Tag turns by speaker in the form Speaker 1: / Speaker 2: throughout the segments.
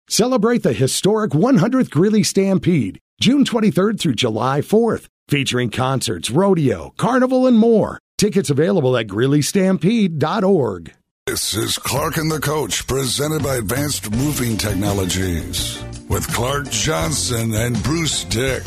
Speaker 1: Celebrate the historic 100th Greeley Stampede, June 23rd through July 4th, featuring concerts, rodeo, carnival, and more. Tickets available at GreeleyStampede.org.
Speaker 2: This is Clark and the Coach, presented by Advanced Roofing Technologies, with Clark Johnson and Bruce Dick.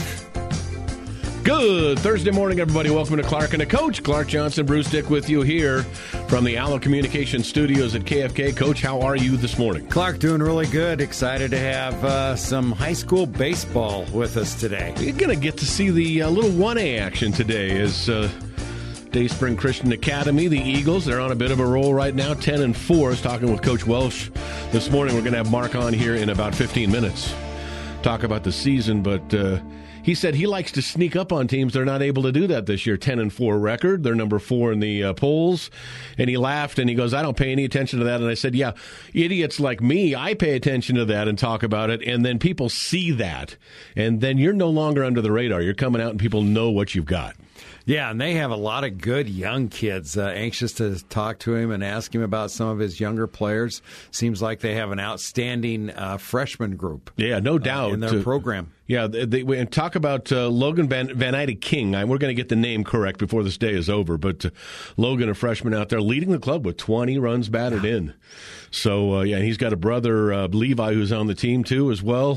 Speaker 3: Good Thursday morning, everybody. Welcome to Clark and the Coach. Clark Johnson, Bruce Dick with you here from the Allo Communications Studios at KFK. Coach, how are you this morning?
Speaker 4: Clark, doing really good. Excited to have some high school baseball with us today.
Speaker 3: You're going to get to see the little 1A action today as Dayspring Christian Academy, the Eagles, they're on a bit of a roll right now, 10-4. I was talking with Coach Welsh this morning. We're going to have Mark on here in about 15 minutes. Talk about the season, but he said he likes to sneak up on teams. They're not able to do that this year. 10-4 record. They're number 4 in the polls. And he laughed and he goes, I don't pay any attention to that. And I said, yeah, idiots like me, I pay attention to that and talk about it. And then people see that. And then you're no longer under the radar. You're coming out and people know what you've got.
Speaker 4: Yeah, and they have a lot of good young kids anxious to talk to him and ask him about some of his younger players. Seems like they have an outstanding freshman group.
Speaker 3: Yeah, no doubt.
Speaker 4: In their program.
Speaker 3: Yeah, and talk about Logan Van Eyde King. We're going to get the name correct before this day is over, but Logan, a freshman out there, leading the club with 20 runs batted in. So, and he's got a brother, Levi, who's on the team, too, as well.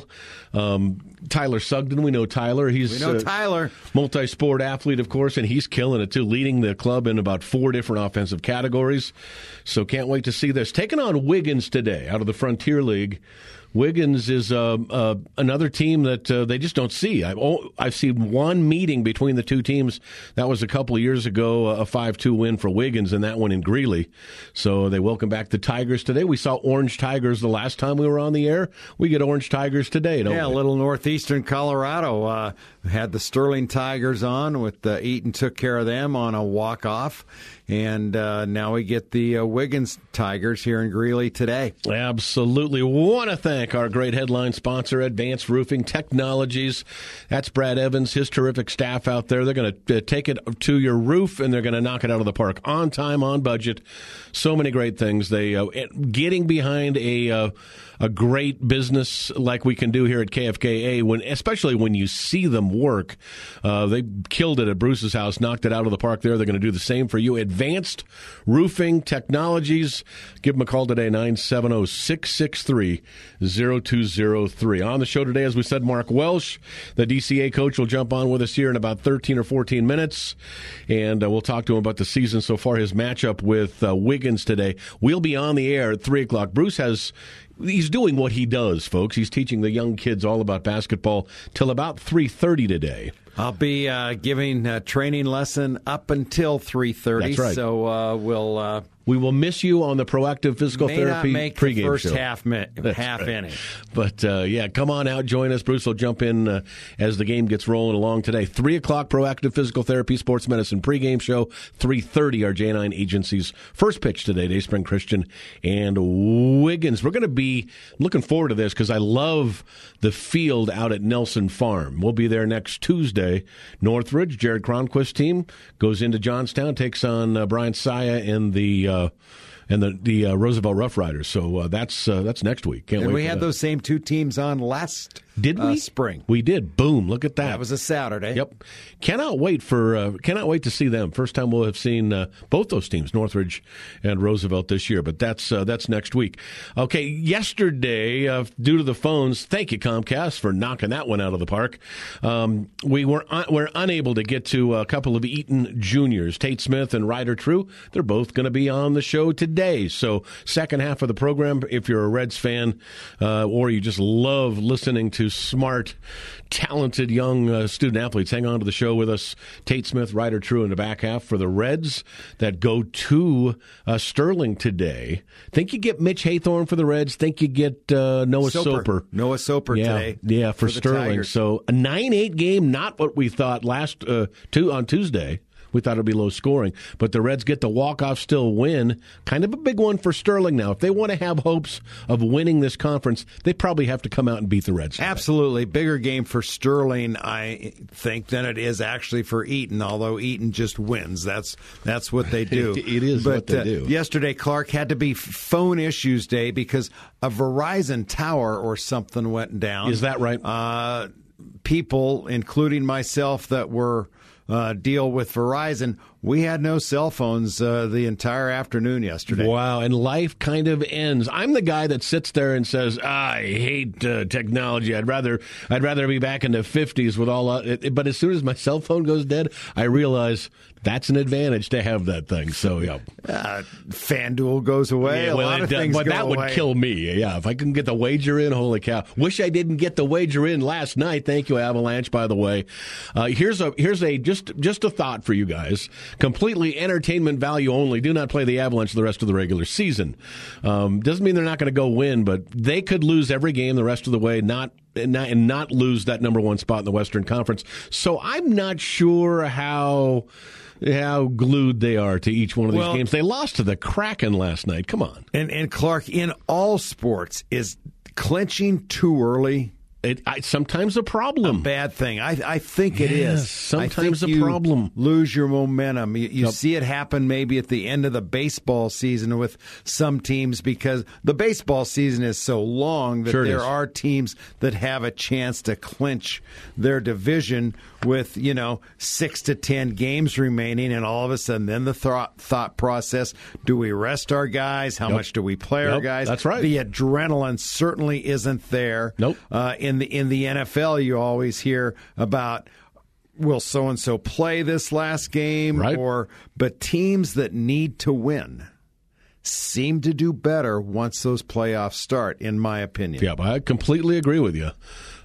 Speaker 3: Tyler Sugden, we know Tyler.
Speaker 4: We know Tyler.
Speaker 3: Multi-sport athlete, of course, and he's killing it, too, leading the club in about 4 different offensive categories. So can't wait to see this. Taking on Wiggins today out of the Frontier League. Wiggins is another team that they just don't see. I've seen one meeting between the two teams. That was a couple of years ago, a 5-2 win for Wiggins, and that one in Greeley. So they welcome back the Tigers today. We saw Orange Tigers the last time we were on the air. We get Orange Tigers today, don't we?
Speaker 4: Yeah, a little northeastern Colorado. Had the Sterling Tigers on with Eaton took care of them on a walk-off. And now we get the Wiggins Tigers here in Greeley today.
Speaker 3: Absolutely. Want to thank our great headline sponsor, Advanced Roofing Technologies. That's Brad Evans, his terrific staff out there. They're going to take it to your roof, and they're going to knock it out of the park on time, on budget. So many great things. They getting behind a great business like we can do here at KFKA, especially when you see them work. They killed it at Bruce's house, knocked it out of the park there. They're going to do the same for you. Advanced Roofing Technologies. Give them a call today, 970-663-0203. On the show today, as we said, Mark Welsh, the DCA coach, will jump on with us here in about 13 or 14 minutes, and we'll talk to him about the season so far, his matchup with Wiggins today. We'll be on the air at 3 o'clock. Bruce he's doing what he does, folks. He's teaching the young kids all about basketball till about 3:30 today.
Speaker 4: I'll be giving a training lesson up until 3:30.
Speaker 3: That's right.
Speaker 4: So
Speaker 3: we will miss you on the Proactive Physical Therapy
Speaker 4: pregame
Speaker 3: show.
Speaker 4: The first half inning.
Speaker 3: But, yeah, come on out, join us. Bruce will jump in as the game gets rolling along today. 3 o'clock, Proactive Physical Therapy Sports Medicine pregame show. 3:30, our J9 Agency's first pitch today, Dayspring Christian and Wiggins. We're going to be looking forward to this because I love the field out at Nelson Farm. We'll be there next Tuesday. Northridge, Jared Cronquist's team, goes into Johnstown, takes on Brian Saya and the Roosevelt Rough Riders. So that's next week. Can't wait.
Speaker 4: We had those same two teams on last spring.
Speaker 3: We did. Boom! Look at that.
Speaker 4: That was a Saturday.
Speaker 3: Yep. Cannot wait to see them. First time we'll have seen both those teams, Northridge and Roosevelt, this year. But that's next week. Okay. Yesterday, due to the phones, thank you Comcast for knocking that one out of the park. We're unable to get to a couple of Eaton juniors, Tate Smith and Ryder True. They're both going to be on the show today. So second half of the program, if you're a Reds fan or you just love listening to smart, talented young student athletes, hang on to the show with us. Tate Smith, Ryder True in the back half for the Reds that go to Sterling today. Think you get Mitch Haythorne for the Reds. Think you get Noah Soper.
Speaker 4: Noah Soper today.
Speaker 3: Yeah, for Sterling. So a 9-8 game, not what we thought on Tuesday. we thought it would be low scoring. But the Reds get the walk-off still win. Kind of a big one for Sterling now. If they want to have hopes of winning this conference, they probably have to come out and beat the Reds tonight.
Speaker 4: Absolutely. Bigger game for Sterling, I think, than it is actually for Eaton, although Eaton just wins. That's what they do.
Speaker 3: It is what they do.
Speaker 4: Yesterday, Clark, had to be phone issues day because a Verizon tower or something went down.
Speaker 3: Is that right?
Speaker 4: People, including myself, that were deal with Verizon, we had no cell phones the entire afternoon yesterday.
Speaker 3: Wow, and life kind of ends. I'm the guy that sits there and says, I hate technology. I'd rather be back in the 50s with all but as soon as my cell phone goes dead, I realize that's an advantage to have that thing. So, yeah.
Speaker 4: FanDuel goes away.
Speaker 3: Yeah,
Speaker 4: a lot of things
Speaker 3: but
Speaker 4: go
Speaker 3: that
Speaker 4: away.
Speaker 3: would kill me. Yeah, if I can get the wager in, holy cow. Wish I didn't get the wager in last night. Thank you, Avalanche, by the way. Here's just a thought for you guys. Completely entertainment value only. Do not play the Avalanche the rest of the regular season. Doesn't mean they're not going to go win, but they could lose every game the rest of the way, not lose that number one spot in the Western Conference. So I'm not sure how glued they are to each one of these games. They lost to the Kraken last night. Come on.
Speaker 4: And Clark, in all sports, is clinching too early
Speaker 3: sometimes a problem.
Speaker 4: A bad thing. I think it is.
Speaker 3: Sometimes
Speaker 4: I think
Speaker 3: a problem.
Speaker 4: You lose your momentum. You see it happen maybe at the end of the baseball season with some teams because the baseball season is so long that there are teams that have a chance to clinch their division with 6 to 10 games remaining, and all of a sudden then the thought process, do we rest our guys? How much do we play our guys?
Speaker 3: That's right.
Speaker 4: The adrenaline certainly isn't there.
Speaker 3: Nope.
Speaker 4: In the NFL, you always hear about, will so-and-so play this last game?
Speaker 3: Right.
Speaker 4: But teams that need to win seem to do better once those playoffs start, in my opinion.
Speaker 3: Yeah, I completely agree with you.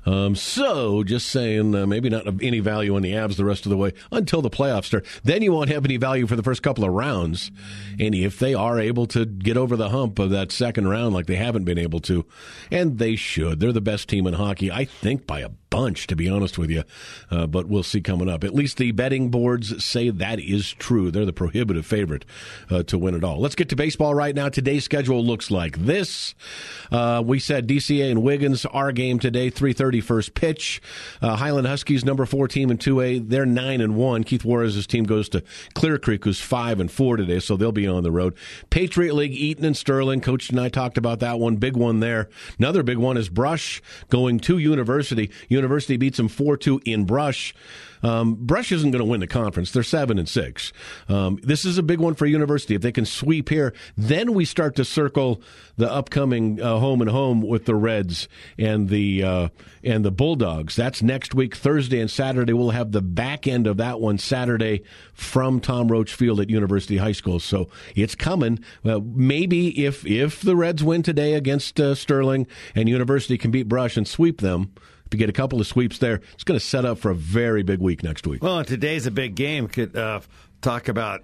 Speaker 3: So, just saying, maybe not any value on the Avs the rest of the way until the playoffs start. Then you won't have any value for the first couple of rounds. And if they are able to get over the hump of that second round like they haven't been able to, and they should. They're the best team in hockey, I think, by a bunch, to be honest with you. But we'll see coming up. At least the betting boards say that is true. They're the prohibitive favorite to win it all. Let's get to baseball right now. Today's schedule looks like this. We said DCA and Wiggins, our game today, 3:30 first pitch. Highland Huskies, number 4 team in 2A, they're 9-1. Keith Juarez's team goes to Clear Creek, who's 5-4 today, so they'll be on the road. Patriot League, Eaton and Sterling. Coach and I talked about that one. Big one there. Another big one is Brush going to University. University beats them 4-2 in Brush. Brush isn't going to win the conference. They're 7-6. This is a big one for University. If they can sweep here, then we start to circle the upcoming home and home with the Reds and the Bulldogs. That's next week, Thursday and Saturday. We'll have the back end of that one Saturday from Tom Roach Field at University High School. So it's coming. Maybe if the Reds win today against Sterling and University can beat Brush and sweep them, to get a couple of sweeps there, it's going to set up for a very big week next week.
Speaker 4: Well, today's a big game. Could talk about,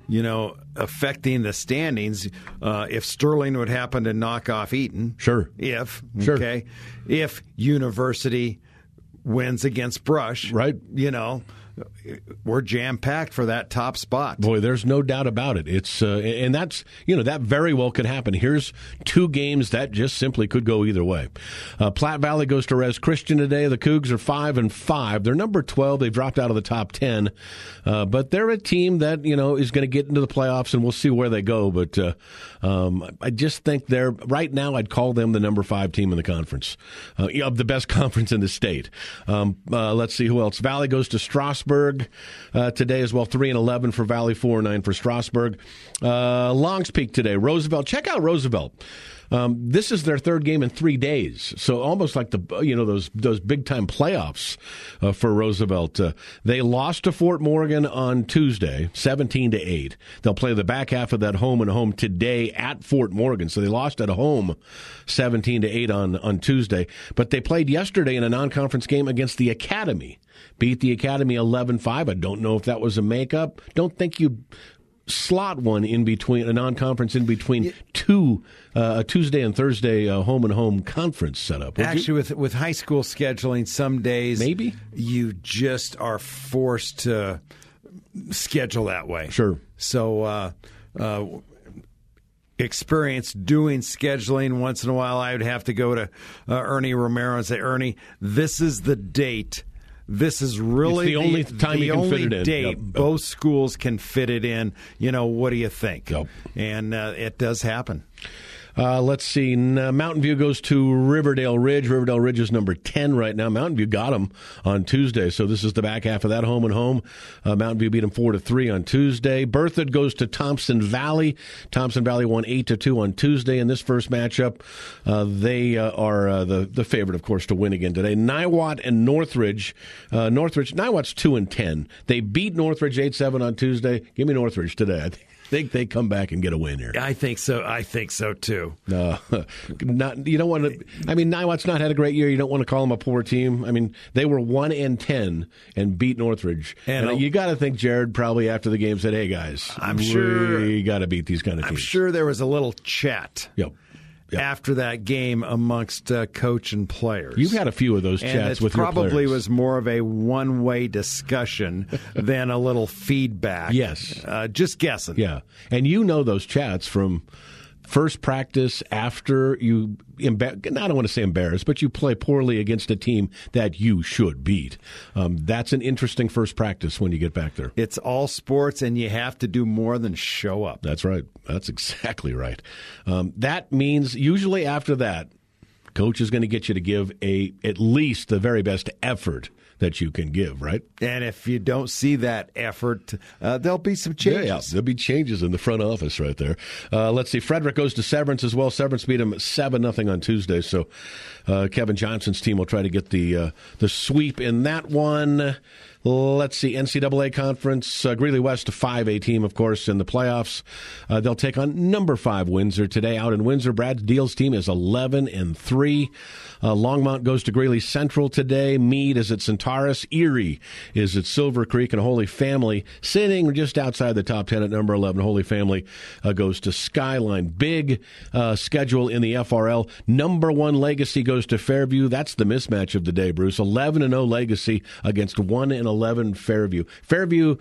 Speaker 4: affecting the standings. If Sterling would happen to knock off Eaton.
Speaker 3: Sure.
Speaker 4: Okay. If University wins against Brush.
Speaker 3: Right.
Speaker 4: We're jam-packed for that top spot.
Speaker 3: Boy, there's no doubt about it. It's and that's, that very well could happen. Here's 2 games that just simply could go either way. Platte Valley goes to Res Christian today. The Cougs are 5-5. They're number 12. They've dropped out of the top 10. But they're a team that, is going to get into the playoffs, and we'll see where they go. But I just think right now I'd call them the number 5 team in the conference, of the best conference in the state. Let's see who else. Valley goes to Strasburg today as well, 3-11 for Valley, 4-9 for Strasburg. Longs Peak today. Roosevelt. Check out Roosevelt. This is their 3rd game in 3 days, so almost like those big time playoffs for Roosevelt. They lost to Fort Morgan on Tuesday, 17-8. They'll play the back half of that home and home today at Fort Morgan. So they lost at home, 17-8 on Tuesday, but they played yesterday in a non-conference game against the Academy. Beat the Academy 11-5. I don't know if that was a makeup. Don't think you slot one in between, a non-conference in between a Tuesday and Thursday home and home conference setup.
Speaker 4: Actually, with high school scheduling, some days
Speaker 3: maybe
Speaker 4: you just are forced to schedule that way.
Speaker 3: Sure.
Speaker 4: So experience doing scheduling. Once in a while, I would have to go to Ernie Romero and say, Ernie, this is the date. This is really
Speaker 3: it's the only time you can fit it in.
Speaker 4: Date
Speaker 3: Yep.
Speaker 4: both schools can fit it in. What do you think?
Speaker 3: Yep.
Speaker 4: And it does happen.
Speaker 3: Let's see. Mountain View goes to Riverdale Ridge. Riverdale Ridge is number 10 right now. Mountain View got them on Tuesday, so this is the back half of that home and home. Mountain View beat them 4-3 on Tuesday. Berthoud goes to Thompson Valley. Thompson Valley won 8-2 on Tuesday in this first matchup. They are the favorite, of course, to win again today. Niwot and Northridge. Niwot's 2-10. They beat Northridge 8-7 on Tuesday. Give me Northridge today. I think they come back and get a win here.
Speaker 4: I think so. I think so too.
Speaker 3: You don't want to. I mean, Niwot's not had a great year. You don't want to call them a poor team. I mean, they were 1-10 and beat Northridge. And you got to think Jared probably after the game said, "Hey guys,
Speaker 4: I'm sure
Speaker 3: we got to beat these kind of teams."
Speaker 4: I'm sure there was a little chat.
Speaker 3: Yep.
Speaker 4: After that game amongst coach and players.
Speaker 3: You've had a few of those chats with your players.
Speaker 4: It probably was more of a one-way discussion than a little feedback.
Speaker 3: Yes.
Speaker 4: Just guessing.
Speaker 3: Yeah. And you know those chats from first practice after you, I don't want to say embarrassed, but you play poorly against a team that you should beat. That's an interesting first practice when you get back there.
Speaker 4: It's all sports, and you have to do more than show up.
Speaker 3: That's right. That's exactly right. That means usually after that, coach is going to get you to give at least the very best effort that you can give, right?
Speaker 4: And if you don't see that effort, there'll be some changes.
Speaker 3: Yeah, there'll be changes in the front office right there. Let's see. Frederick goes to Severance as well. Severance beat him 7-0 on Tuesday. So Kevin Johnson's team will try to get the sweep in that one. Let's see, NCAA Conference, Greeley West, a 5A team, of course, in the playoffs. They'll take on number 5 Windsor today out in Windsor. Brad Deal's team is 11-3. Longmont goes to Greeley Central today. Meade is at Centaurus. Erie is at Silver Creek. And Holy Family, sitting just outside the top 10 at number 11. Holy Family goes to Skyline. Big schedule in the FRL. Number 1 Legacy goes to Fairview. That's the mismatch of the day, Bruce. 11-0 Legacy against 1-11 Fairview. Fairview,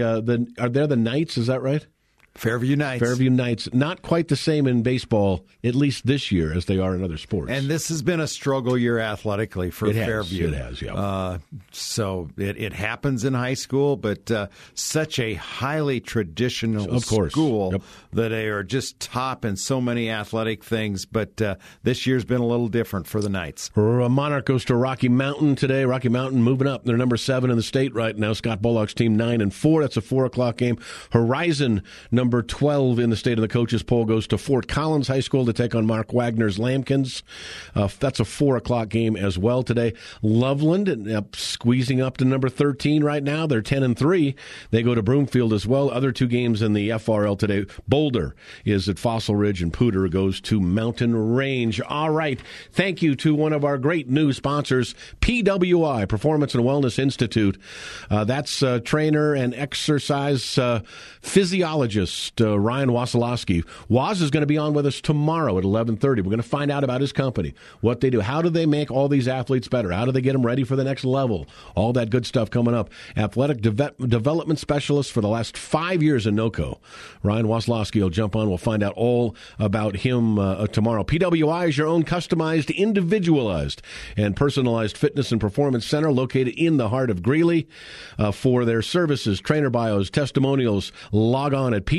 Speaker 3: are they the Knights? Is that right?
Speaker 4: Fairview Knights.
Speaker 3: Fairview Knights. Not quite the same in baseball, at least this year, as they are in other sports.
Speaker 4: And this has been a struggle year athletically for Fairview.
Speaker 3: It has, yeah.
Speaker 4: So it happens in high school, but such a highly traditional school that they are just top in so many athletic things. But this year's been a little different for the Knights.
Speaker 3: Monarch goes to Rocky Mountain today. Rocky Mountain moving up. They're number 7 in the state right now. Scott Bullock's team 9-4. That's a 4:00 game. Horizon, number 12 in the state of the coaches poll, goes to Fort Collins High School to take on Mark Wagner's Lambkins. That's a 4:00 game as well today. Loveland squeezing up to number 13 right now. They're 10-3. They go to Broomfield as well. Other 2 games in the FRL today. Boulder is at Fossil Ridge, and Pooter goes to Mountain Range. All right. Thank you to one of our great new sponsors, PWI, Performance and Wellness Institute. That's trainer and exercise physiologist Ryan Wasilowski. Waz is going to be on with us tomorrow at 11:30. We're going to find out about his company, what they do. How do they make all these athletes better? How do they get them ready for the next level? All that good stuff coming up. Athletic development specialist for the last 5 years in NOCO. Ryan Wasilowski will jump on. We'll find out all about him tomorrow. PWI is your own customized, individualized, and personalized fitness and performance center located in the heart of Greeley. For their services, trainer bios, testimonials, log on at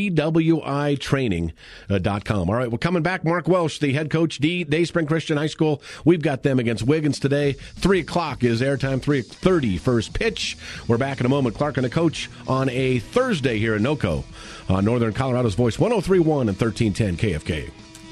Speaker 3: pwitraining.com. All right, we're coming back. Mark Welsh, the head coach, Dayspring Christian High School. We've got them against Wiggins today. 3:00 is airtime, 3:30 first pitch. We're back in a moment. Clark and the coach on a Thursday here in NOCO on Northern Colorado's Voice, 103.1 and 1310 KFK.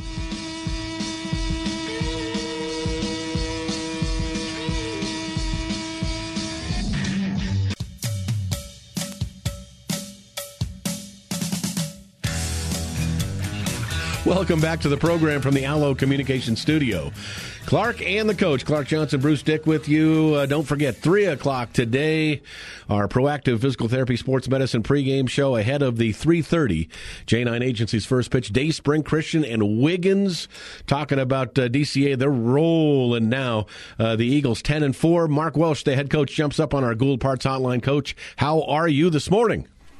Speaker 3: Welcome back to the program from the Allo Communications Studio. Clark and the coach, Clark Johnson, Bruce Dick with you. Don't forget, 3:00 today, our Proactive Physical Therapy Sports Medicine pregame show ahead of the 3:30 J9 Agency's first pitch. Dayspring Christian and Wiggins talking about DCA. They're rolling now. The Eagles 10-4. Mark Welsh, the head coach, jumps up on our Gould Parts Hotline. Coach, how are you this morning?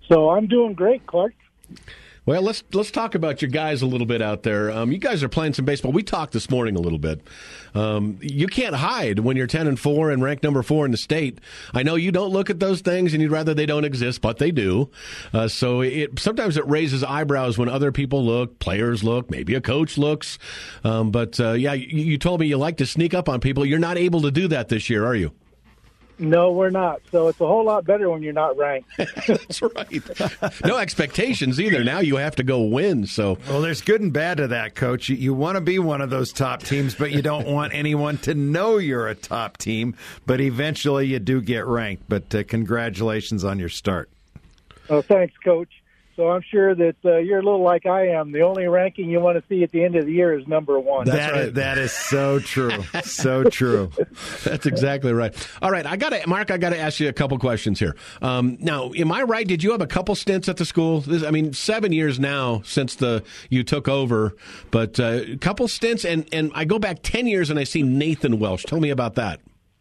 Speaker 5: So I'm doing great, Clark.
Speaker 3: Well, let's talk about your guys a little bit out there. You guys are playing some baseball. We talked this morning a little bit. You can't hide when you're 10-4 and ranked number 4 in the state. I know you don't look at those things and you'd rather they don't exist, but they do. So sometimes it raises eyebrows when other people look, players look, maybe a coach looks. You told me you like to sneak up on people. You're not able to do that this year, are you?
Speaker 5: No, we're not. So it's a whole lot better when you're not ranked.
Speaker 3: That's right. No expectations either. Now you have to go win. So,
Speaker 4: well, there's good and bad to that, Coach. You want to be one of those top teams, but you don't want anyone to know you're a top team. But eventually you do get ranked. But congratulations on your start.
Speaker 5: Oh, thanks, Coach. So I'm sure that you're a little like I am. The only ranking you want to see at the end of the year is number 1.
Speaker 3: That's right.
Speaker 4: That is so true. So true.
Speaker 3: That's exactly right. All right, Mark, I got to ask you a couple questions here. Now, am I right? Did you have a couple stints at the school? 7 years now since you took over, but a couple stints, and I go back 10 years and I see Nathan Welsh. Tell me about that.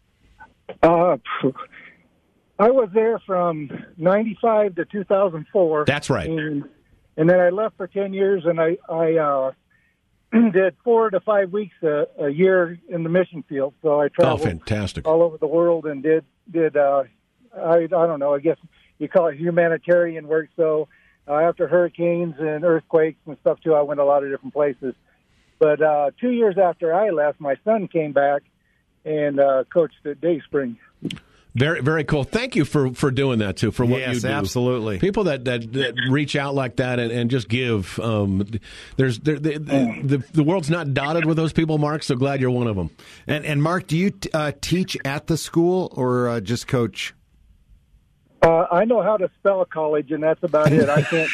Speaker 5: I was there from 95 to 2004.
Speaker 3: That's right.
Speaker 5: And then I left for 10 years, and I did 4 to 5 weeks a year in the mission field. So I traveled
Speaker 3: fantastic.
Speaker 5: all over the world and did I don't know, I guess you call it humanitarian work. So after hurricanes and earthquakes and stuff, too, I went a lot of different places. But 2 years after I left, my son came back and coached at Dayspring.
Speaker 3: Very, very cool. Thank you for doing that, too, for what you do.
Speaker 4: Yes, absolutely.
Speaker 3: People that reach out like that and just give. The world's not dotted with those people, Mark, so glad you're one of them.
Speaker 4: And Mark, do you teach at the school or just coach?
Speaker 5: I know how to spell a college, and that's about it. I can't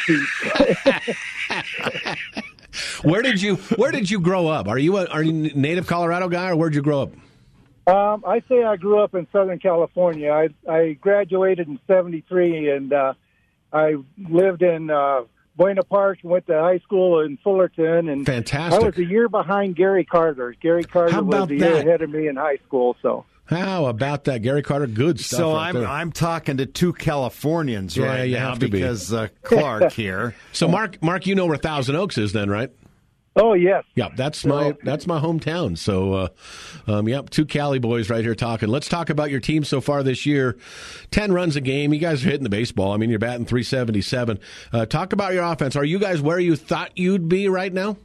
Speaker 5: teach.
Speaker 3: Where did you grow up? Are you a native Colorado guy, or where'd you grow up?
Speaker 5: I say I grew up in Southern California. I graduated in 73, and I lived in Buena Park and went to high school in Fullerton. And
Speaker 3: fantastic.
Speaker 5: I was a year behind Gary Carter. Gary Carter was a year ahead of me in high school. So
Speaker 3: how about that, Gary Carter? Good stuff.
Speaker 4: So
Speaker 3: right
Speaker 4: I'm talking to two Californians right
Speaker 3: you
Speaker 4: now
Speaker 3: have to
Speaker 4: because Clark here.
Speaker 3: So Mark, you know where Thousand Oaks is, then, right?
Speaker 5: Oh, yes.
Speaker 3: Yeah, that's my hometown. So, two Cali boys right here talking. Let's talk about your team so far this year. 10 runs a game. You guys are hitting the baseball. I mean, you're batting .377. Talk about your offense. Are you guys where you thought you'd be right now?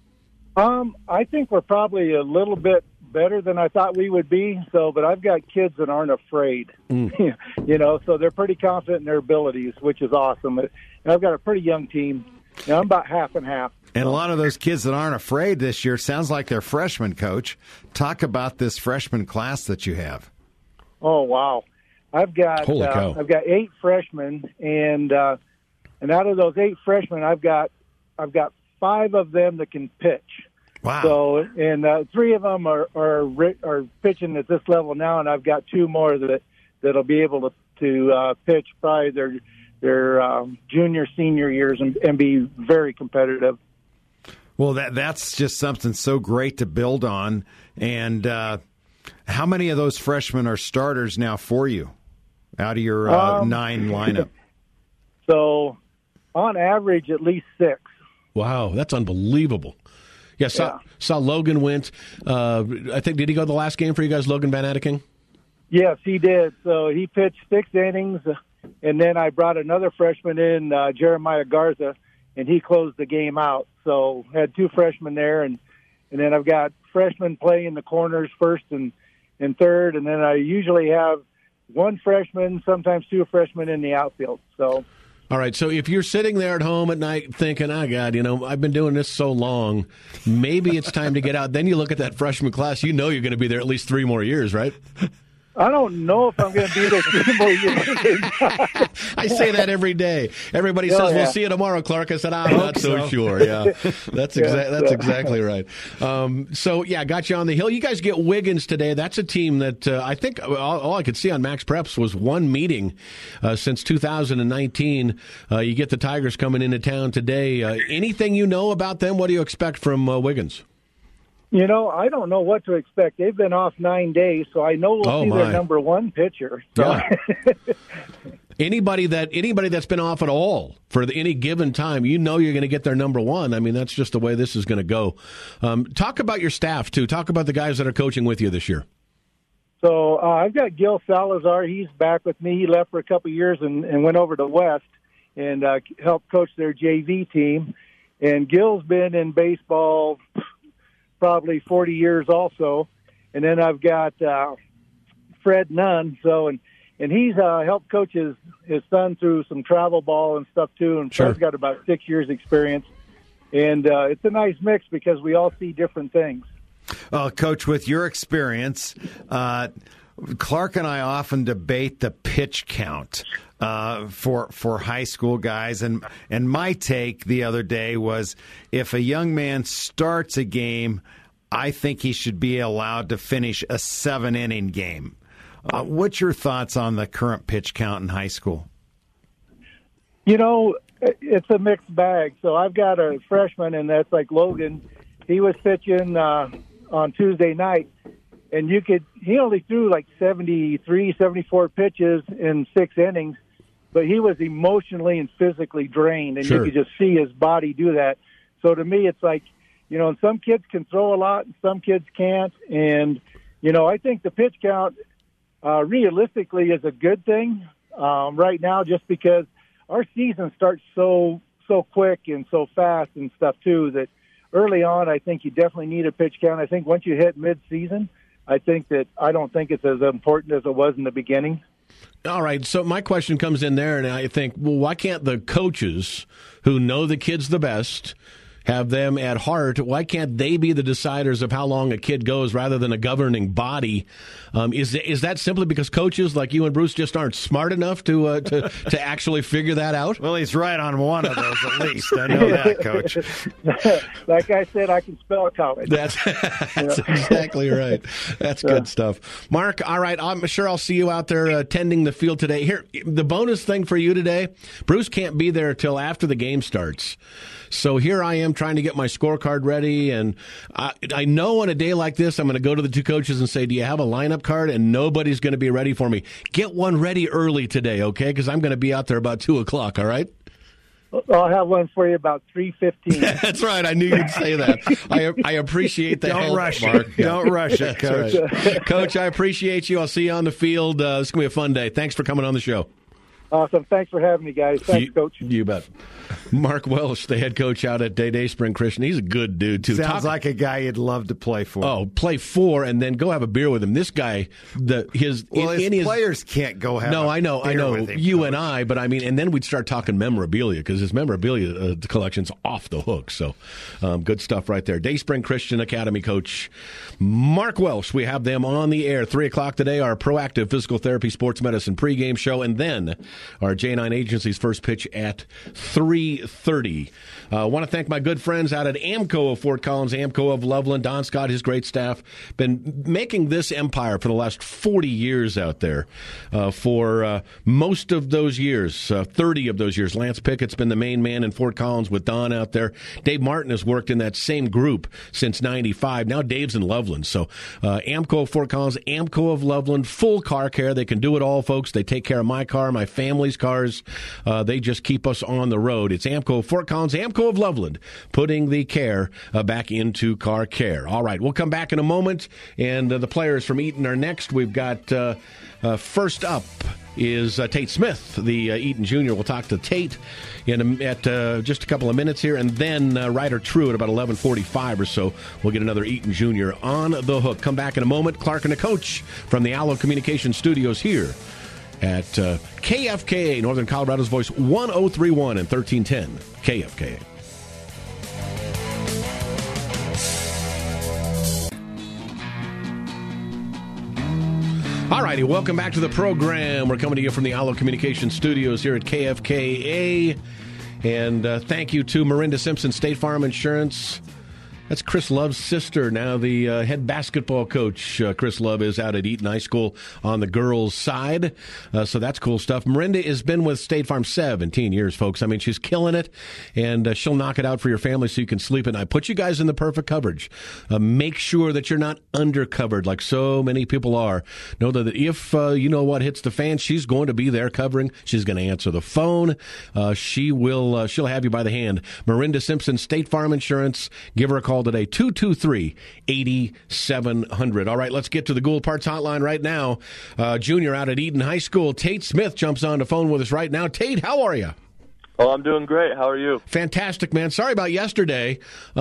Speaker 5: I think we're probably a little bit better than I thought we would be. But I've got kids that aren't afraid, so they're pretty confident in their abilities, which is awesome. And I've got a pretty young team. I'm about half and half.
Speaker 4: And a lot of those kids that aren't afraid this year sounds like they're freshmen, Coach. Talk about this freshman class that you have.
Speaker 5: Oh, wow. I've got 8 freshmen, and out of those 8 freshmen, I've got 5 of them that can pitch.
Speaker 4: Wow.
Speaker 5: So, and 3 of them are pitching at this level now, and I've got 2 more that'll be able to pitch probably their junior, senior years and be very competitive.
Speaker 4: Well, that's just something so great to build on. And how many of those freshmen are starters now for you out of your 9 lineup?
Speaker 5: So, on average, at least 6.
Speaker 3: Wow, that's unbelievable. Yeah, saw Logan went. I think, did he go the last game for you guys, Logan Van Atteking?
Speaker 5: Yes, he did. So he pitched 6 innings, and then I brought another freshman in, Jeremiah Garza, and he closed the game out. So had 2 freshmen there, and then I've got freshmen playing the corners first and third, and then I usually have 1 freshman, sometimes 2 freshmen in the outfield. So.
Speaker 3: All right, so if you're sitting there at home at night thinking, oh, God, I've been doing this so long, maybe it's time to get out. Then you look at that freshman class, you're going to be there at least 3 more years, right?
Speaker 5: I don't know if I'm going to be there 3 more years.
Speaker 3: I say that every day. Everybody says, we'll see you tomorrow, Clark. I said, I'm not so sure. Yeah, that's exactly right. Got you on the hill. You guys get Wiggins today. That's a team that I think all I could see on Max Preps was 1 meeting since 2019. You get the Tigers coming into town today. Anything you know about them? What do you expect from Wiggins?
Speaker 5: I don't know what to expect. They've been off 9 days, so I know we'll see their number 1 pitcher. So.
Speaker 3: Yeah. Anybody that's been off at all for any given time, you're going to get their number one. I mean, that's just the way this is going to go. Talk about your staff, too. Talk about the guys that are coaching with you this year.
Speaker 5: So I've got Gil Salazar. He's back with me. He left for a couple of years and went over to West and helped coach their JV team. And Gil's been in baseball probably 40 years also. And then I've got Fred Nunn. And he's helped coach his son through some travel ball and stuff, too. And
Speaker 3: Sure.
Speaker 5: Fred's got about 6 years experience. And it's a nice mix because we all see different things.
Speaker 4: Coach, with your experience, Clark and I often debate the pitch count for high school guys. And my take the other day was if a young man starts a game, I think he should be allowed to finish a 7-inning game. What's your thoughts on the current pitch count in high school?
Speaker 5: It's a mixed bag. So I've got a freshman, and that's like Logan. He was pitching on Tuesday night, and he only threw like 73, 74 pitches in 6 innings, but he was emotionally and physically drained, and
Speaker 3: Sure.
Speaker 5: you could just see his body do that. So to me, it's like, and some kids can throw a lot, and some kids can't. And, I think the pitch count realistically is a good thing right now, just because our season starts so quick and so fast and stuff too, that early on I think you definitely need a pitch count. I think once you hit mid-season, I don't think it's as important as it was in the beginning.
Speaker 3: All right, so my question comes in there, and I think, well, why can't the coaches who know the kids the best have them at heart? Why can't they be the deciders of how long a kid goes rather than a governing body? Is that simply because coaches like you and Bruce just aren't smart enough to actually figure that out?
Speaker 4: Well, he's right on one of those at least. I know that, Coach.
Speaker 5: Like I said, I can spell college.
Speaker 3: That's exactly right. That's good stuff. Mark, all right, I'm sure I'll see you out there tending the field today. Here, the bonus thing for you today, Bruce can't be there till after the game starts. So here I am trying to get my scorecard ready, and I know on a day like this I'm going to go to the two coaches and say, do you have a lineup card? And nobody's going to be ready for me. Get one ready early today, okay? Because I'm going to be out there about 2 o'clock, all right?
Speaker 5: I'll have one for you about 3:15.
Speaker 3: That's right. I knew you'd say that. I appreciate the help,
Speaker 4: Don't rush
Speaker 3: Mark.
Speaker 4: it. Don't rush it, Coach.
Speaker 3: Right. Coach, I appreciate you. I'll see you on the field. It's going to be a fun day. Thanks for coming on the show.
Speaker 5: Awesome. Thanks for having me, guys. Thanks, Coach.
Speaker 3: You bet. Mark Welsh, the head coach out at Dayspring Christian. He's a good dude, too.
Speaker 4: Sounds like a guy you'd love to play for.
Speaker 3: Oh, play for and then go have a beer with him. This guy, his
Speaker 4: players can't go have
Speaker 3: I know.
Speaker 4: with him,
Speaker 3: you
Speaker 4: Coach.
Speaker 3: and I, but I mean, and then we'd start talking memorabilia because his memorabilia collection's off the hook. So good stuff right there. Dayspring Christian Academy coach Mark Welsh. We have them on the air 3 o'clock today. Our proactive physical therapy sports medicine pregame show, and then our J9 Agency's first pitch at 3:30. I want to thank my good friends out at AMCO of Fort Collins, AMCO of Loveland, Don Scott, his great staff, been making this empire for the last 40 years out there. For most of those years, 30 of those years, Lance Pickett's been the main man in Fort Collins with Don out there. Dave Martin has worked in that same group since 95. Now Dave's in Loveland. So AMCO of Fort Collins, AMCO of Loveland, full car care. They can do it all, folks. They take care of my car, my family's cars. They just keep us on the road. It's AMCO of Fort Collins, AMCO of Loveland, putting the care back into car care. All right, we'll come back in a moment, and the players from Eaton are next. We've got first up is Tate Smith, the Eaton Junior. We'll talk to Tate at just a couple of minutes here, and then Ryder True at about 11:45 or so. We'll get another Eaton Junior on the hook. Come back in a moment. Clark and the coach from the Allo Communication Studios here at KFKA, Northern Colorado's Voice, 1031 and 1310 KFKA. All righty, welcome back to the program. We're coming to you from the Allo Communication Studios here at KFKA. And thank you to Marinda Simpson State Farm Insurance. That's Chris Love's sister, now the head basketball coach. Chris Love is out at Eaton High School on the girls' side, so that's cool stuff. Miranda has been with State Farm 17 years, folks. I mean, she's killing it, and she'll knock it out for your family so you can sleep at night. Put you guys in the perfect coverage. Make sure that you're not undercovered like so many people are. Know that if you know what hits the fan, she's going to be there covering. She's going to answer the phone. She'll have you by the hand. Miranda Simpson, State Farm Insurance. Give her a call today, 223-8700. All right, let's get to the Gould Parts Hotline right now. Junior out at Eaton High School, Tate Smith jumps on the phone with us right now. Tate, how are you?
Speaker 6: Oh, I'm doing great. How are you?
Speaker 3: Fantastic, man. Sorry about yesterday.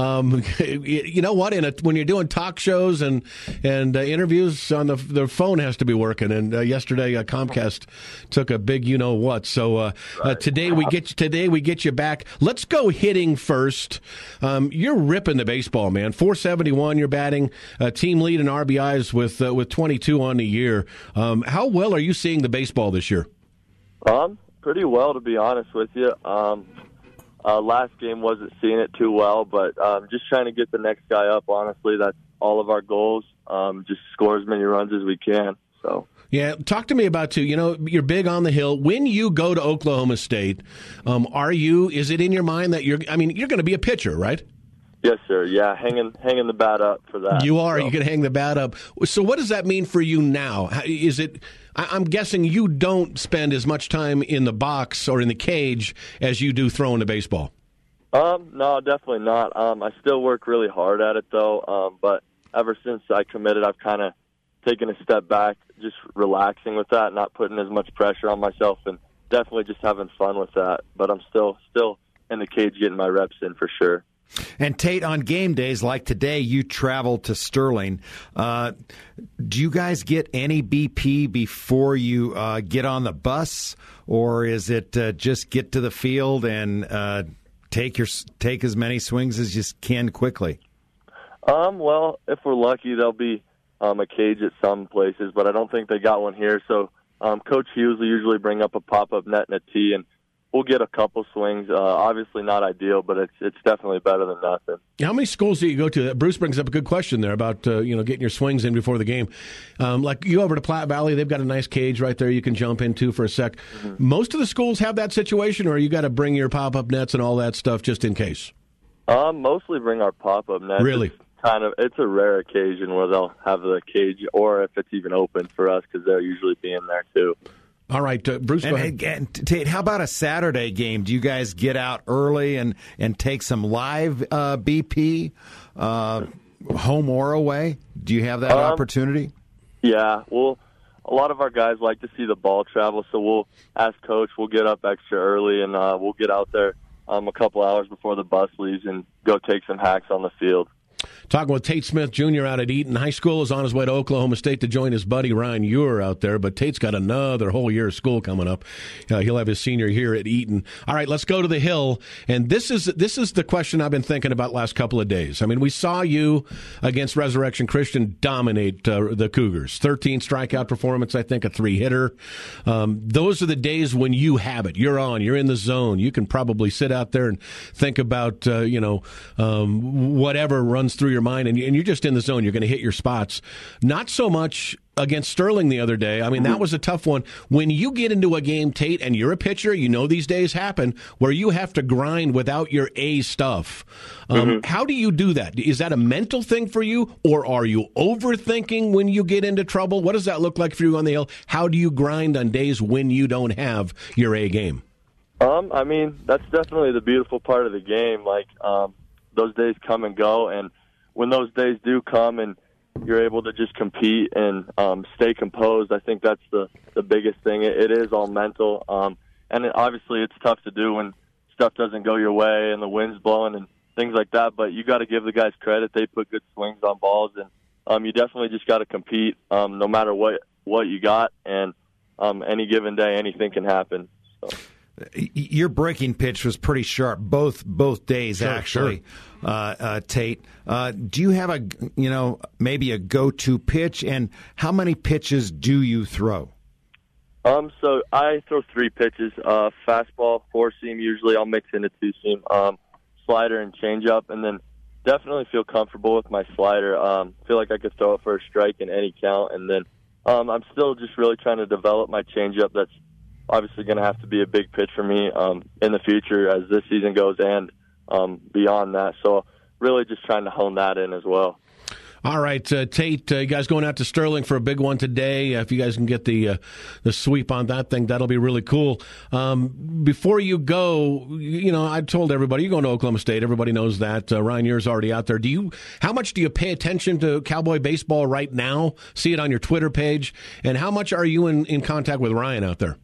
Speaker 3: You know what? When you're doing talk shows and interviews, on the phone has to be working. And yesterday, Comcast took a big you know what. So today we get you back. Let's go hitting first. You're ripping the baseball, man. 471. You're batting team lead in RBIs with 22 on the year. How well are you seeing the baseball this year?
Speaker 6: Pretty well, to be honest with you. Last game wasn't seeing it too well, but just trying to get the next guy up, honestly. That's all of our goals. Just score as many runs as we can. So.
Speaker 3: Yeah, talk to me about, too, you're big on the hill. When you go to Oklahoma State, is it in your mind that you're going to be a pitcher, right?
Speaker 6: Yes, sir. Yeah, hanging the bat up for that.
Speaker 3: You are. So. You can hang the bat up. So what does that mean for you now? Is it? I'm guessing you don't spend as much time in the box or in the cage as you do throwing the baseball.
Speaker 6: No, definitely not. I still work really hard at it, though. But ever since I committed, I've kind of taken a step back, just relaxing with that, not putting as much pressure on myself, and definitely just having fun with that. But I'm still in the cage getting my reps in for sure.
Speaker 4: And Tate, on game days like today, you travel to Sterling. Do you guys get any BP before you get on the bus, or is it just get to the field and take as many swings as you can quickly?
Speaker 6: Well, if we're lucky, there'll be a cage at some places, but I don't think they got one here. So Coach Hughes will usually bring up a pop-up net and a tee, and we'll get a couple swings. Obviously not ideal, but it's definitely better than nothing.
Speaker 3: How many schools do you go to? Bruce brings up a good question there about getting your swings in before the game. Like you over to Platte Valley, they've got a nice cage right there you can jump into for a sec. Mm-hmm. Most of the schools have that situation, or you got to bring your pop-up nets and all that stuff just in case?
Speaker 6: Mostly bring our pop-up nets.
Speaker 3: Really?
Speaker 6: It's a rare occasion where they'll have the cage, or if it's even open for us, because they'll usually be in there too.
Speaker 3: All right, Bruce, go ahead.
Speaker 4: And Tate, how about a Saturday game? Do you guys get out early and take some live BP, home or away? Do you have that opportunity?
Speaker 6: Yeah, well, a lot of our guys like to see the ball travel, so we'll ask Coach. We'll get up extra early, and we'll get out there a couple hours before the bus leaves and go take some hacks on the field.
Speaker 3: Talking with Tate Smith Jr. out at Eaton High School, is on his way to Oklahoma State to join his buddy Ryan Ewer out there, but Tate's got another whole year of school coming up. He'll have his senior here at Eaton. All right, let's go to the Hill, and this is the question I've been thinking about last couple of days. I mean, we saw you against Resurrection Christian dominate the Cougars. 13 strikeout performance, I think, a 3-hitter. Those are the days when you have it. You're on. You're in the zone. You can probably sit out there and think about, whatever runs through your mind, and you're just in the zone. You're going to hit your spots. Not so much against Sterling the other day. I mean, that was a tough one. When you get into a game, Tate, and you're a pitcher, these days happen where you have to grind without your A stuff. How do you do that? Is that a mental thing for you, or are you overthinking when you get into trouble? What does that look like for you on the Hill? How do you grind on days when you don't have your A game?
Speaker 6: I mean, that's definitely the beautiful part of the game. Like, those days come and go, and when those days do come and you're able to just compete and stay composed, I think that's the biggest thing. It is all mental, and obviously it's tough to do when stuff doesn't go your way and the wind's blowing and things like that, but you got to give the guys credit. They put good swings on balls, and you definitely just got to compete no matter what you got, and any given day anything can happen. So.
Speaker 4: Your breaking pitch was pretty sharp both days,
Speaker 3: sure,
Speaker 4: actually. Sure. Tate, do you have maybe a go-to pitch, and how many pitches do you throw?
Speaker 6: So I throw 3 pitches: fastball, 4-seam. Usually I'll mix in a 2-seam, slider and changeup, and then definitely feel comfortable with my slider. Feel like I could throw it for a strike in any count. And then I'm still just really trying to develop my changeup. That's obviously going to have to be a big pitch for me in the future as this season goes and beyond that. So really just trying to hone that in as well.
Speaker 3: All right, Tate, you guys going out to Sterling for a big one today. If you guys can get the sweep on that thing, that'll be really cool. Before you go, I told everybody you're going to Oklahoma State. Everybody knows that. Ryan, you're already out there. How much do you pay attention to Cowboy baseball right now? See it on your Twitter page, and how much are you in contact with Ryan out there?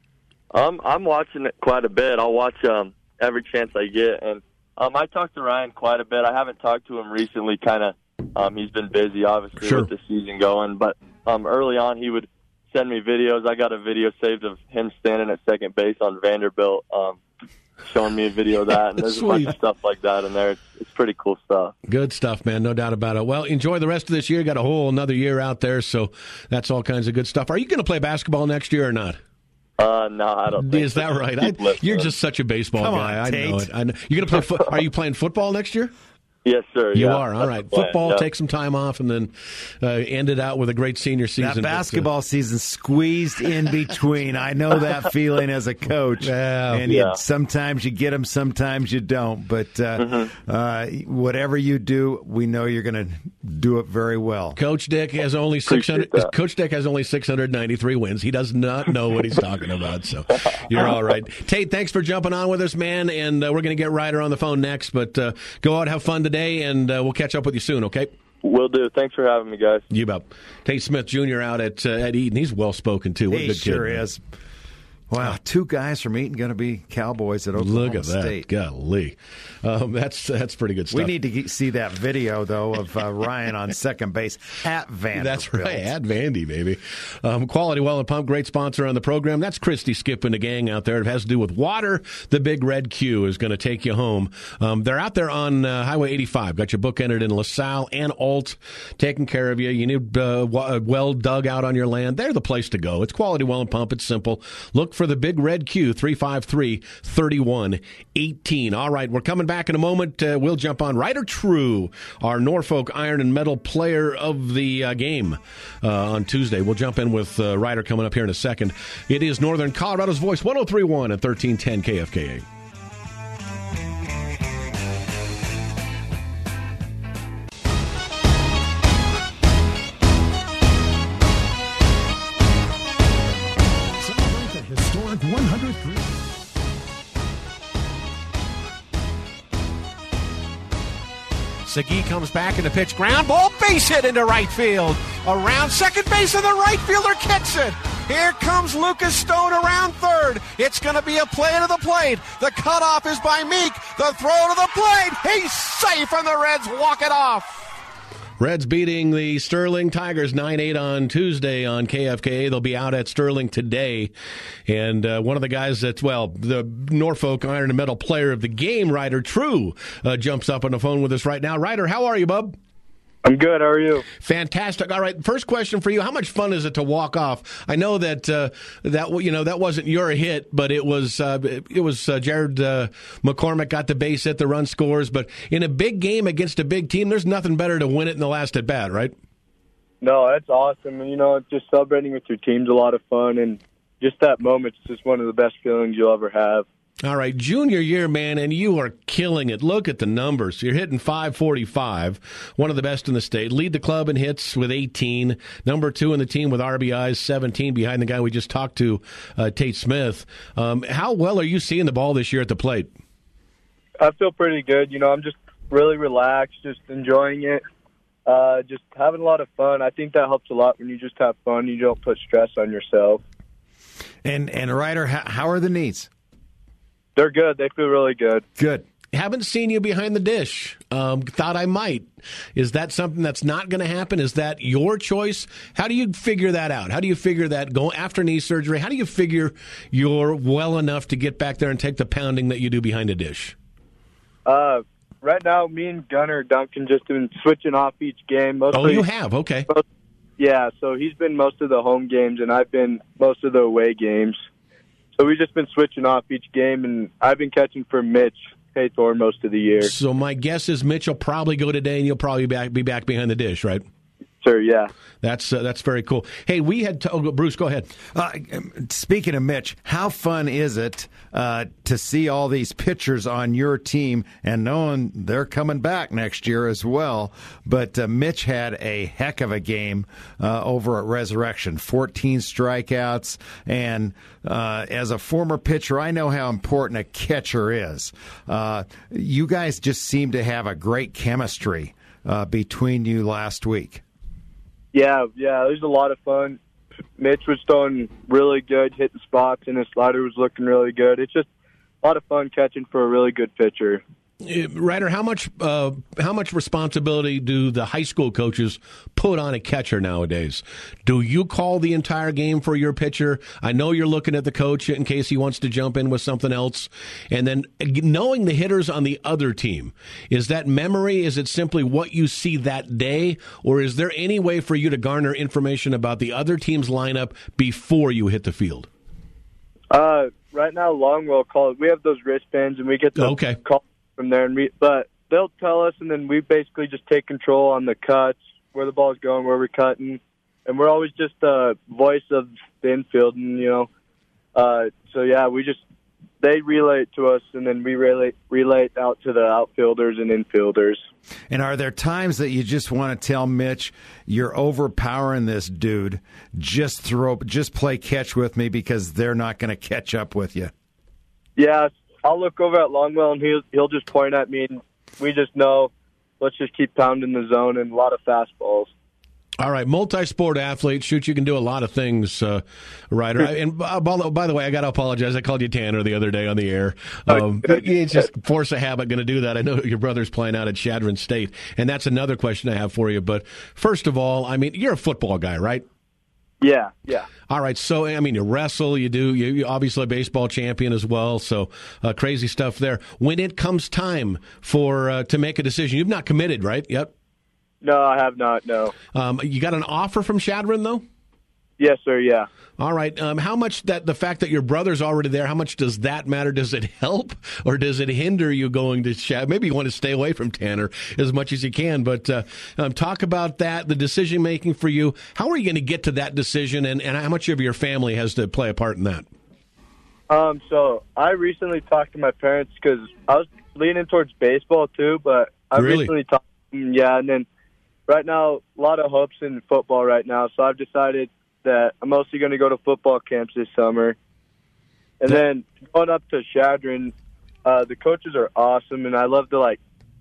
Speaker 6: I'm watching it quite a bit. I'll watch every chance I get, and I talk to Ryan quite a bit. I haven't talked to him recently, kind of. He's been busy, obviously, with the season going. But early on, he would send me videos. I got a video saved of him standing at second base on Vanderbilt, showing me a video of that. And there's a bunch of stuff like that in there. It's pretty cool stuff.
Speaker 3: Good stuff, man. No doubt about it. Well, enjoy the rest of this year. You got a whole another year out there, so that's all kinds of good stuff. Are you going to play basketball next year or not?
Speaker 6: No, I don't think
Speaker 3: Is that right? You're just such a baseball guy. I know it. You're going to play. Are you playing football next year?
Speaker 6: Yes, sir.
Speaker 3: You are. All right. Football, take some time off, and then end it out with a great senior season.
Speaker 4: That basketball season squeezed in between. I know that feeling as a coach. Sometimes you get them, sometimes you don't. But whatever you do, we know you're going to do it very well.
Speaker 3: Coach Dick has only 600. Coach Dick has only 693 wins. He does not know what he's talking about. So you're all right. Tate, thanks for jumping on with us, man. And we're going to get Ryder on the phone next. But go out, have fun today, and we'll catch up with you soon, okay?
Speaker 6: Will do. Thanks for having me, guys.
Speaker 3: You bet. Tate Smith Jr. out at Eaton. He's well-spoken, too. What a good
Speaker 4: sure
Speaker 3: kid.
Speaker 4: Is. Wow, 2 guys from Eaton going to be Cowboys at Oklahoma State.
Speaker 3: Look at that. Golly. That's pretty good stuff.
Speaker 4: We need to see that video, though, of Ryan on second base at Vanderbilt.
Speaker 3: That's right, at Vandy, baby. Quality Well and Pump, great sponsor on the program. That's Christy, Skip, and the gang out there. It has to do with water. The Big Red Q is going to take you home. They're out there on Highway 85. Got your book entered in LaSalle and Alt, taking care of you. You need a well dug out on your land. They're the place to go. It's Quality Well and Pump. It's simple. Look for the Big Red Q, 353-3118. All right, we're coming back in a moment. We'll jump on Ryder True, our Norfolk Iron and Metal player of the game on Tuesday. We'll jump in with Ryder coming up here in a second. It is Northern Colorado's Voice, 103.1 and 1310 KFKA.
Speaker 1: Historic 103.
Speaker 7: Segui comes back in the pitch. Ground ball, base hit into right field. Around second base, and the right fielder kicks it. Here comes Lucas Stone around third. It's going to be a play to the plate. The cutoff is by Meek. The throw to the plate. He's safe, and the Reds walk it off.
Speaker 3: Reds beating the Sterling Tigers 9-8 on Tuesday on KFKA. They'll be out at Sterling today. And one of the guys that's, the Norfolk Iron and Metal player of the game, Ryder True, jumps up on the phone with us right now. Ryder, how are you, bub?
Speaker 5: I'm good. How are you?
Speaker 3: Fantastic. All right. First question for you: how much fun is it to walk off? I know that that wasn't your hit, but it was Jared McCormick got the base hit, the run scores. But in a big game against a big team, there's nothing better to win it in the last at bat, right?
Speaker 5: No, that's awesome. And, just celebrating with your team's a lot of fun, and just that moment's just one of the best feelings you'll ever have.
Speaker 3: All right, junior year, man, and you are killing it. Look at the numbers. You're hitting .545, one of the best in the state. Lead the club in hits with 18. Number 2 in the team with RBIs, 17, behind the guy we just talked to, Tate Smith. How well are you seeing the ball this year at the plate?
Speaker 5: I feel pretty good. I'm just really relaxed, just enjoying it, just having a lot of fun. I think that helps a lot when you just have fun. You don't put stress on yourself.
Speaker 4: And Ryder, how are the knees?
Speaker 5: They're good. They feel really good.
Speaker 4: Good.
Speaker 3: Haven't seen you behind the dish. Thought I might. Is that something that's not going to happen? Is that your choice? How do you figure that out? How do you figure that going after knee surgery? How do you figure you're well enough to get back there and take the pounding that you do behind a dish?
Speaker 5: Right now, me and Gunnar Duncan just been switching off each game.
Speaker 3: Oh, you have? Okay.
Speaker 5: Yeah, so he's been most of the home games, and I've been most of the away games. So we've just been switching off each game, and I've been catching for Mitch
Speaker 6: Haythorne most of the year.
Speaker 3: So my guess is Mitch will probably go today, and you'll probably be back behind the dish, right?
Speaker 6: Sure, yeah.
Speaker 3: That's very cool. Hey, we had Bruce, go ahead.
Speaker 4: Speaking of Mitch, how fun is it to see all these pitchers on your team and knowing they're coming back next year as well? But Mitch had a heck of a game over at Resurrection, 14 strikeouts. And as a former pitcher, I know how important a catcher is. You guys just seem to have a great chemistry between you last week.
Speaker 6: Yeah, it was a lot of fun. Mitch was throwing really good, hitting spots, and his slider was looking really good. It's just a lot of fun catching for a really good pitcher.
Speaker 3: Ryder, how much responsibility do the high school coaches put on a catcher nowadays? Do you call the entire game for your pitcher? I know you're looking at the coach in case he wants to jump in with something else. And then knowing the hitters on the other team, is that memory? Is it simply what you see that day? Or is there any way for you to garner information about the other team's lineup before you hit the field?
Speaker 6: Right now, Longwell calls. We have those wristbands, and we get the call from there, but they'll tell us, and then we basically just take control on the cuts, where the ball's going, where we're cutting, and we're always just the voice of the infield, and they relay it to us, and then we relay it out to the outfielders and infielders.
Speaker 4: And are there times that you just want to tell Mitch, you're overpowering this dude, just play catch with me because they're not going to catch up with you?
Speaker 6: Yeah, I'll look over at Longwell, and he'll just point at me, and we just know, let's just keep pounding the zone and a lot of fastballs.
Speaker 3: All right, multi-sport athlete. Shoot, you can do a lot of things, Ryder. And by the way, I got to apologize. I called you Tanner the other day on the air. It's just force of habit going to do that. I know your brother's playing out at Chadron State, and that's another question I have for you. But first of all, I mean, you're a football guy, right?
Speaker 6: Yeah.
Speaker 3: All right, so, I mean, you wrestle, you're obviously a baseball champion as well, so crazy stuff there. When it comes time to make a decision, you've not committed, right? Yep.
Speaker 6: No, I have not, no.
Speaker 3: You got an offer from Chadron, though?
Speaker 6: Yes, sir, yeah.
Speaker 3: All right. How much the fact that your brother's already there, how much does that matter? Does it help or does it hinder you going to Chad? Maybe you want to stay away from Tanner as much as you can, but talk about that, the decision-making for you. How are you going to get to that decision, and how much of your family has to play a part in that?
Speaker 6: So I recently talked to my parents because I was leaning towards baseball too, but I recently talked to them, and then right now a lot of hopes in football right now, so I've decided that I'm mostly going to go to football camps this summer. And then going up to Chadron, the coaches are awesome, and I love the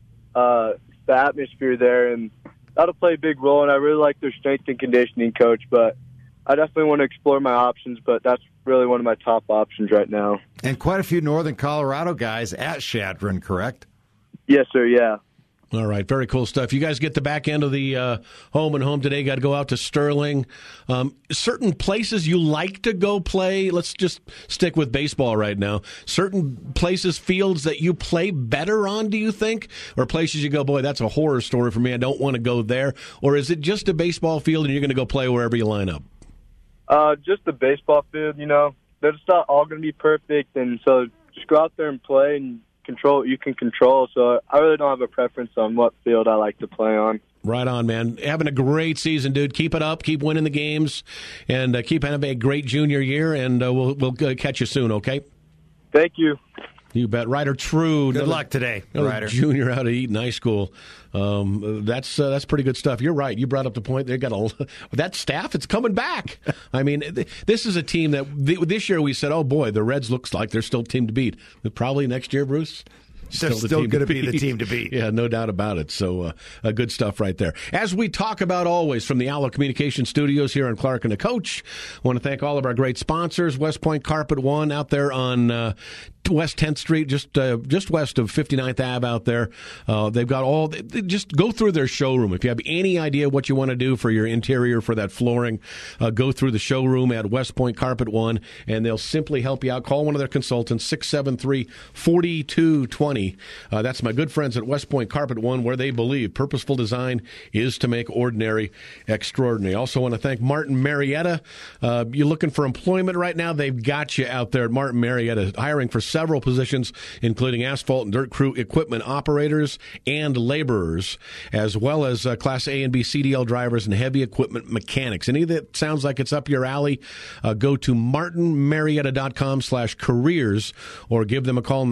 Speaker 6: atmosphere there, and that'll play a big role, and I really like their strength and conditioning coach, but I definitely want to explore my options, but that's really one of my top options right now.
Speaker 4: And quite a few Northern Colorado guys at Chadron, correct?
Speaker 6: Yes, sir, yeah.
Speaker 3: All right, very cool stuff. You guys get the back end of the home and home today. Got to go out to Sterling. Certain places you like to go play. Let's just stick with baseball right now. Certain places, fields that you play better on, do you think? Or places you go, boy, that's a horror story for me. I don't want to go there. Or is it just a baseball field and you're going to go play wherever you line up?
Speaker 6: Just the baseball field, They're just not all going to be perfect. And so just go out there and play and control what you can control. So I really don't have a preference on what field I like to play on.
Speaker 3: Right on, man. Having a great season, dude. Keep it up. Keep winning the games, and keep having a great junior year. And we'll catch you soon. Okay.
Speaker 6: Thank you.
Speaker 3: You bet. Ryder True.
Speaker 4: Good luck today, Ryder.
Speaker 3: Junior out of Eaton High School. That's pretty good stuff. You're right. You brought up the point. They got that staff. It's coming back. I mean, this is a team that this year we said, oh boy, the Reds looks like they're still a team to beat. Probably next year, Bruce.
Speaker 4: They're still going to be the team to beat.
Speaker 3: Yeah, no doubt about it. So good stuff right there. As we talk about always from the Allo Communication Studios here on Clark and the Coach, I want to thank all of our great sponsors. West Point Carpet One out there on West 10th Street, just west of 59th Ave out there. They've got just go through their showroom. If you have any idea what you want to do for your interior, for that flooring, go through the showroom at West Point Carpet One, and they'll simply help you out. Call one of their consultants, 673-4220. That's my good friends at West Point Carpet One, where they believe purposeful design is to make ordinary extraordinary. Also want to thank Martin Marietta. You're looking for employment right now? They've got you out there at Martin Marietta, hiring for several positions, including asphalt and dirt crew equipment operators and laborers, as well as Class A and B CDL drivers and heavy equipment mechanics. Any of that sounds like it's up your alley, go to martinmarietta.com/careers or give them a call,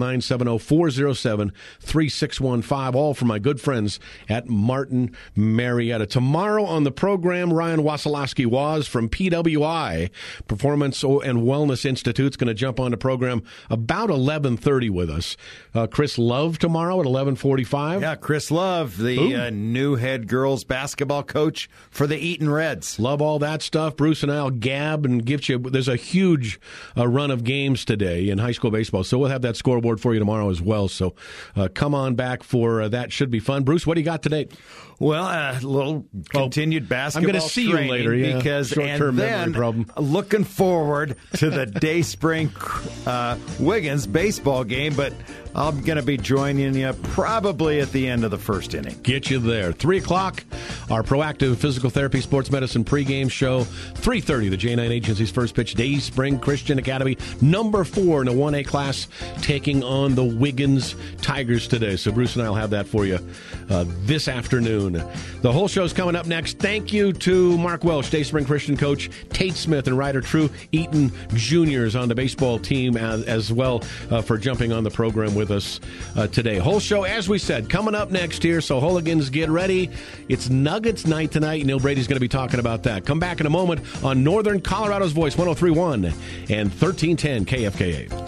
Speaker 3: 970-407-3615, all from my good friends at Martin Marietta. Tomorrow on the program, Ryan Wasilowski was from PWI, Performance and Wellness Institute, is going to jump on the program about 11:30 with us. Chris Love tomorrow at 11:45.
Speaker 4: Yeah, Chris Love, the new head girls basketball coach for the Eaton Reds.
Speaker 3: Love all that stuff. Bruce and I'll gab and give you. There's a huge run of games today in high school baseball, so we'll have that scoreboard for you tomorrow as well. So come on back for that. Should be fun. Bruce, what do you got today?
Speaker 4: Well, a little continued basketball.
Speaker 3: I'm going to see you later,
Speaker 4: because
Speaker 3: short-term memory problem.
Speaker 4: Looking forward to the Dayspring Wiggins baseball game, but I'm going to be joining you probably at the end of the first inning.
Speaker 3: Get you there. 3 o'clock, our proactive physical therapy sports medicine pregame show. 3:30, the J9 Agency's first pitch, Dayspring Christian Academy, number 4 in the 1A class, taking on the Wiggins Tigers today. So Bruce and I will have that for you this afternoon. The whole show's coming up next. Thank you to Mark Welsh, Dayspring Christian coach, Tate Smith and Ryder True, Eaton Juniors on the baseball team as well for jumping on the program with us today. Whole show, as we said, coming up next here, so Hooligans, get ready. It's Nuggets night tonight. Neil Brady's going to be talking about that. Come back in a moment on Northern Colorado's Voice, 103.1 and 1310 KFKA.